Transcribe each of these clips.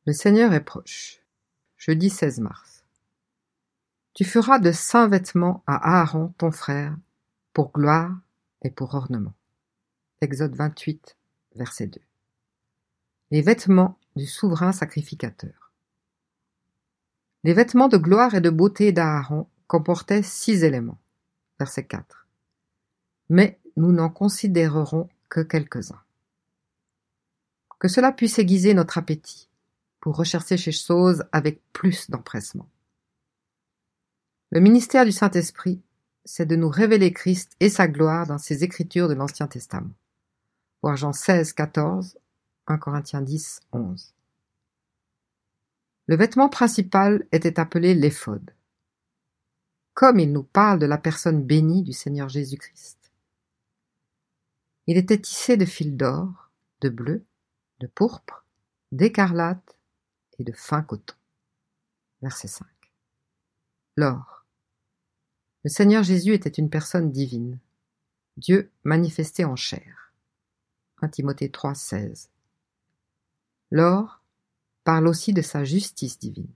Le Seigneur est proche. Jeudi 16 mars. Tu feras de saints vêtements à Aaron, ton frère, pour gloire et pour ornement. Exode 28, verset 2. Les vêtements du souverain sacrificateur. Les vêtements de gloire et de beauté d'Aaron comportaient 6 éléments. Verset 4. Mais nous n'en considérerons que quelques-uns. Que cela puisse aiguiser notre appétit pour rechercher ces choses avec plus d'empressement. Le ministère du Saint-Esprit, c'est de nous révéler Christ et sa gloire dans ces écritures de l'Ancien Testament. Voir Jean 16, 14, 1 Corinthiens 10, 11. Le vêtement principal était appelé l'éphod. Comme il nous parle de la personne bénie du Seigneur Jésus-Christ. Il était tissé de fils d'or, de bleu, de pourpre, d'écarlate et de fin coton. Verset 5. L'or. Le Seigneur Jésus était une personne divine, Dieu manifesté en chair. 1 Timothée 3, 16. L'or parle aussi de sa justice divine.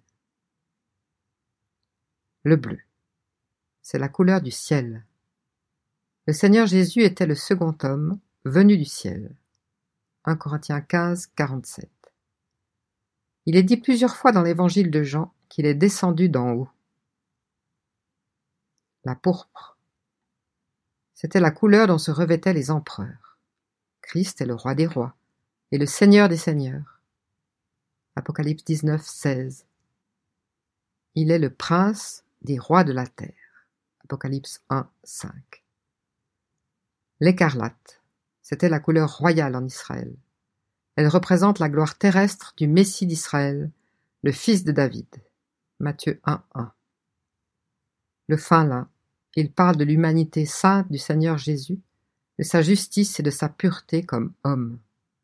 Le bleu, c'est la couleur du ciel. Le Seigneur Jésus était le second homme venu du ciel. 1 Corinthiens 15, 47. Il est dit plusieurs fois dans l'évangile de Jean qu'il est descendu d'en haut. La pourpre, c'était la couleur dont se revêtaient les empereurs. Christ est le roi des rois et le Seigneur des seigneurs. Apocalypse 19, 16. Il est le prince des rois de la terre. Apocalypse 1, 5. L'écarlate, c'était la couleur royale en Israël. Elle représente la gloire terrestre du Messie d'Israël, le fils de David. Matthieu 1, 1. Le fin lin, il parle de l'humanité sainte du Seigneur Jésus, de sa justice et de sa pureté comme homme.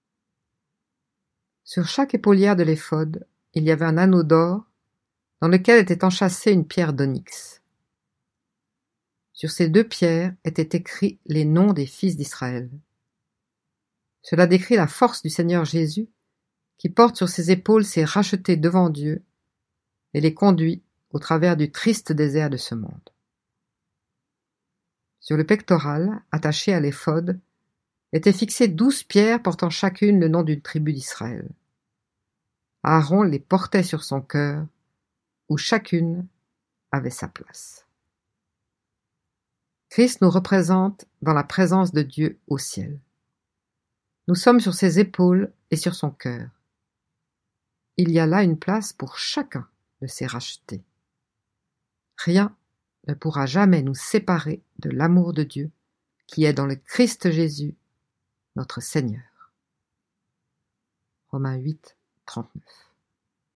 Sur chaque épaulière de l'éphod, il y avait un anneau d'or dans lequel était enchâssée une pierre d'onyx. Sur ces 2 pierres étaient écrits les noms des fils d'Israël. Cela décrit la force du Seigneur Jésus qui porte sur ses épaules ses rachetés devant Dieu et les conduit au travers du triste désert de ce monde. Sur le pectoral, attaché à l'éphod, étaient fixées 12 pierres portant chacune le nom d'une tribu d'Israël. Aaron les portait sur son cœur, où chacune avait sa place. Christ nous représente dans la présence de Dieu au ciel. Nous sommes sur ses épaules et sur son cœur. Il y a là une place pour chacun de ses rachetés. Rien ne pourra jamais nous séparer de l'amour de Dieu qui est dans le Christ Jésus, notre Seigneur. Romains 8, 39.